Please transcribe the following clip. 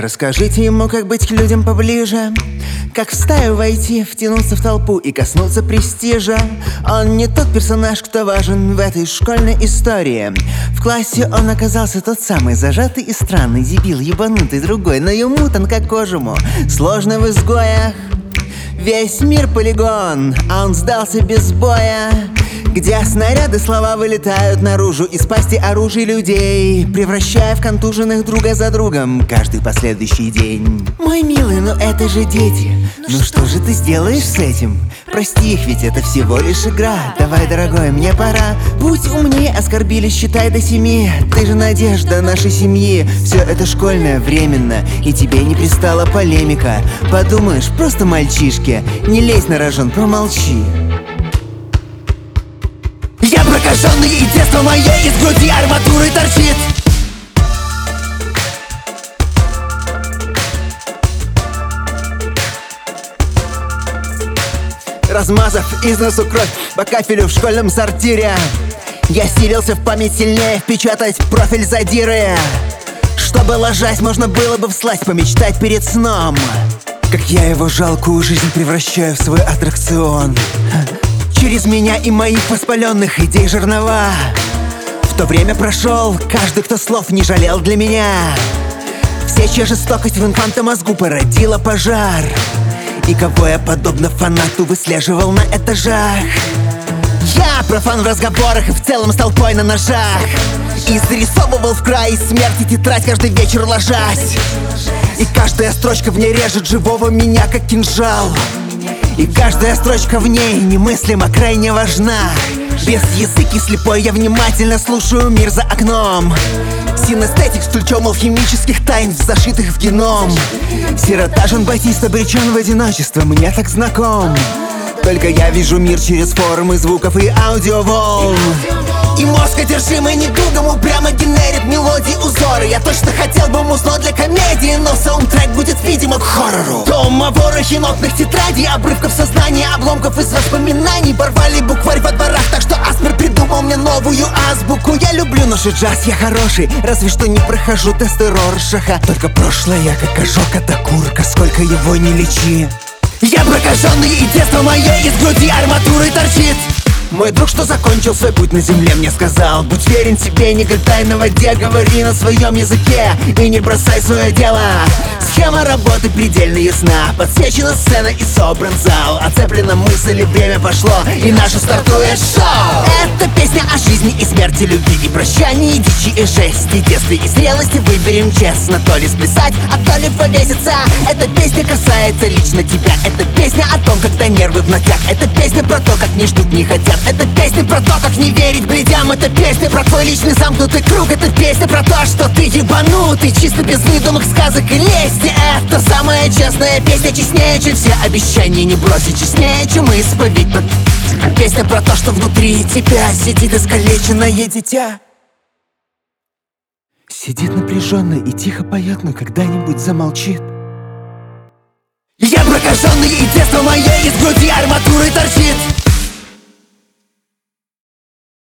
Расскажите ему, как быть к людям поближе, как в стаю войти, втянуться в толпу и коснуться престижа. Он не тот персонаж, кто важен в этой школьной истории. В классе он оказался тот самый зажатый и странный дебил, ебанутый другой, но ему тонко кожему, сложно в изгоях. Весь мир полигон, а он сдался без боя, где снаряды слова вылетают наружу из пасти оружий людей, превращая в контуженных друга за другом каждый последующий день. Мой милый, но это же дети. Ну что же ты сделаешь с этим? Прости их, ведь это всего лишь игра. Давай, дорогой, мне пора. Будь умнее, оскорбили, считай до 7. Ты же надежда нашей семьи. Все это школьное, временно, и тебе не пристала полемика. Подумаешь, просто мальчишки. Не лезь на рожон, промолчи. Я прокаженный, и детство мое из груди арматурой торчит. Размазав из носу кровь по кафелю в школьном сортире, я силился в память сильнее впечатать профиль задиры, чтобы ложась можно было бы всласть помечтать перед сном, как я его жалкую жизнь превращаю в свой аттракцион. Через меня и моих воспаленных идей жернова. В то время прошел каждый, кто слов не жалел для меня. Все, чья жестокость в инфантомозгу породила пожар, и кого я, подобно фанату, выслеживал на этажах. Я профан в разговорах и в целом с толпой на ножах, и зарисовывал в край смерти тетрадь каждый вечер ложась. И каждая строчка в ней режет живого меня, как кинжал. И каждая строчка в ней немыслимо крайне важна. Без языки слепой я внимательно слушаю мир за окном. Синестетик с ключом алхимических тайн, зашитых в геном. Сирота Жан-Батист обречен в одиночество, мне так знаком. Только я вижу мир через формы звуков и аудиоволн. И мозг, одержимый недугом, упрямо генерит мелодии, узоры. Я точно хотел бы музло для комедии, но саундтрек будет, видимо, к хоррору. Том о ворохе нотных тетрадей, обрывков сознания, обломков из воспоминаний. Порвали букварь во дворах, так что Аспер придумал мне новую азбуку. Я люблю наш джаз, я хороший, разве что не прохожу тесты Роршаха. Только прошлое, как ожог от окурка, сколько его не лечи. Я прокаженный, и детство мое из груди арматурой торчит. Мой друг, что закончил свой путь на земле, мне сказал: будь верен себе, не гадай на воде, говори на своем языке и не бросай свое дело. Схема работы предельно ясна, подсвечена сцена и собран зал. Оцеплена мысль, и время пошло, и наше стартует шоу. Это песня о жизни и смерти, любви и прощании, дичи и жести, детстве и зрелости. Выберем честно, то ли сплясать, а то ли повеситься. Эта песня касается лично тебя. Это песня о том, когда нервы в ногах. Это песня про то, как не ждут, не хотят. Это песня про то, как не верить бредям. Это песня про твой личный замкнутый круг. Это песня про то, что ты ебанутый, чисто без выдумок, сказок и лести. Это самая честная песня, честнее, чем все обещания не бросить, честнее, чем исповедь. Песня про то, что внутри тебя сидит искалеченное дитя. Сидит напряженно и тихо поет, но когда-нибудь замолчит. Я прокаженный, и детство мое из груди